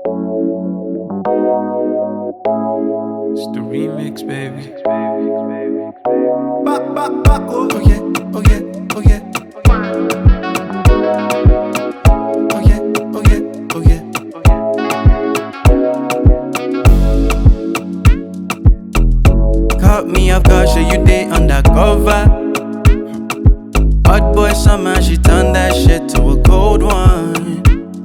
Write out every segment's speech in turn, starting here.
It's the remix, baby. Oh yeah, oh yeah, oh yeah. Oh yeah, oh yeah, oh yeah. Caught me off guard, sure you did undercover. Hot boy summer, she turned that shit to a cold one.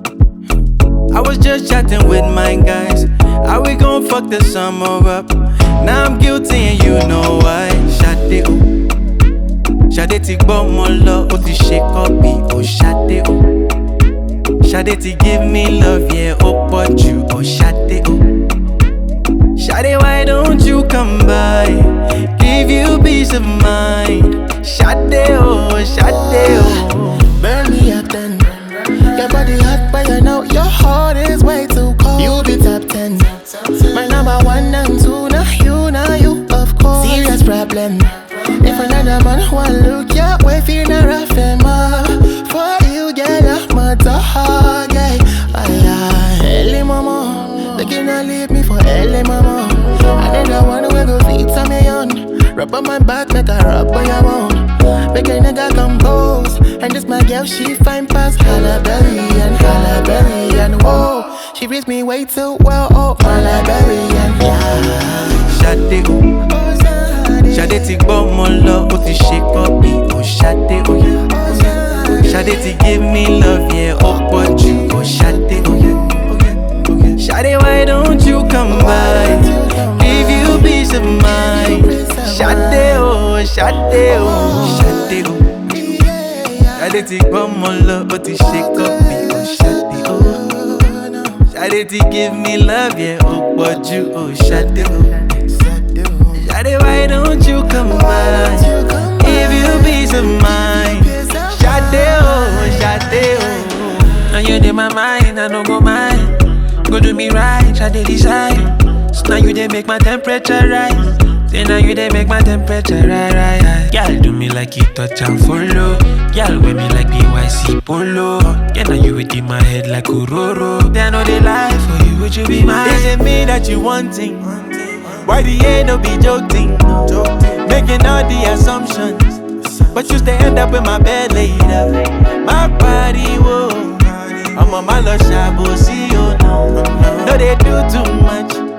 I was just chatting with my guys. How we gon' fuck the summer up? Now I'm guilty and you know why. Shade o, Shade ti gbọ́ mọ lọ, ó ti ṣe copy. Oh Shade o, Shade ti give me love, yeah, ó pọ̀ jù. Oh Shade o, Shade why don't you come by? Give you peace of mind. Shade o, Shade o. Burn me up then. Your body hot, but you know your heart is way too cold. You be top 10. My number 1 and 2, now you, of course. Serious problem. If another man want look your way, feel not rough and more. For you, get off my dog, yeah. Early mama, they cannot leave me for early mama. I need the one who go feed some me on. Rub on my back, make a rub on your bone. Make a nigga compose. And this my girl, she fine past Hallaberry and whoa. She reads me way too well, oh Hallaberry and yeah. Shade o, Shade ti gbọ́ mọ lọ, ó ti ṣe copy. Oh Shade o, Shade ti give me love, yeah, ó pọ̀ jù. Oh Shade o, Shade why don't you come by? Give you peace of mind. Shade o, Shade o, Shade o. Shade ti gbọ́ mọ lọ, ó ti ṣe copy. Oh Shade o, Shade ti give me love, yeah, ó pọ̀ jù. Oh Shade o, Shade why don't you come by? Give you peace of mind. Shade o, Shade o. Now you in my mind, I don't go mind. Go do me right, Shade decide. So now you they make my temperature rise. Say now you they make my temperature rise. Y'all do me like you touch and follow. Y'all wear me like the YC polo. Yeah, now you within my head like Uroro. They know they lie for you, would you be mine? Is it me that you wanting? Why the end no be joking? Making all the assumptions, but you still end up in my bed later. My body, whoa. I'm on my love shabo, see you no. No, they do too much.